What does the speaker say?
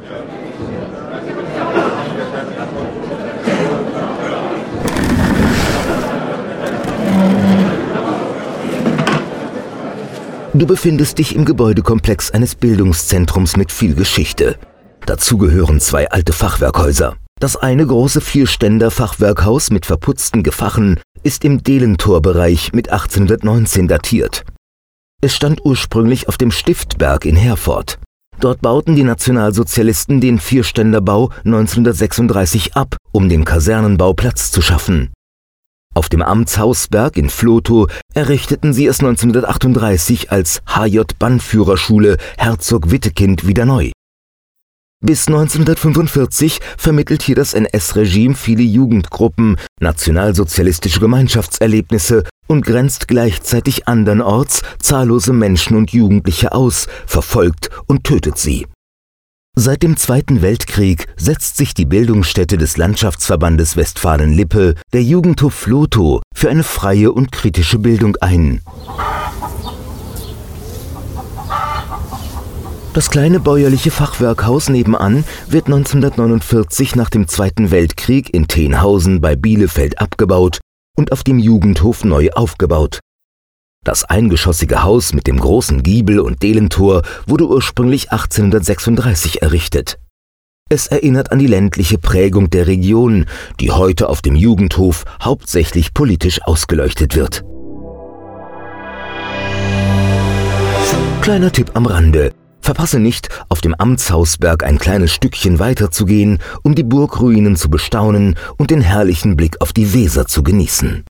Du befindest dich im Gebäudekomplex eines Bildungszentrums mit viel Geschichte. Dazu gehören 2 alte Fachwerkhäuser. Das eine große 4-Ständer-Fachwerkhaus mit verputzten Gefachen ist im Delentorbereich mit 1819 datiert. Es stand ursprünglich auf dem Stiftberg in Herford. Dort bauten die Nationalsozialisten den 4-Ständerbau 1936 ab, um dem Kasernenbau Platz zu schaffen. Auf dem Amtshausberg in Vlotho errichteten sie es 1938 als HJ-Bannführerschule Herzog Wittekind wieder neu. Bis 1945 vermittelt hier das NS-Regime viele Jugendgruppen, nationalsozialistische Gemeinschaftserlebnisse und grenzt gleichzeitig andernorts zahllose Menschen und Jugendliche aus, verfolgt und tötet sie. Seit dem Zweiten Weltkrieg setzt sich die Bildungsstätte des Landschaftsverbandes Westfalen-Lippe, der Jugendhof Vlotho, für eine freie und kritische Bildung ein. Das kleine bäuerliche Fachwerkhaus nebenan wird 1949 nach dem Zweiten Weltkrieg in Tenhausen bei Bielefeld abgebaut und auf dem Jugendhof neu aufgebaut. Das eingeschossige Haus mit dem großen Giebel und Delentor wurde ursprünglich 1836 errichtet. Es erinnert an die ländliche Prägung der Region, die heute auf dem Jugendhof hauptsächlich politisch ausgeleuchtet wird. Kleiner Tipp am Rande: Verpasse nicht, auf dem Amtshausberg ein kleines Stückchen weiterzugehen, um die Burgruinen zu bestaunen und den herrlichen Blick auf die Weser zu genießen.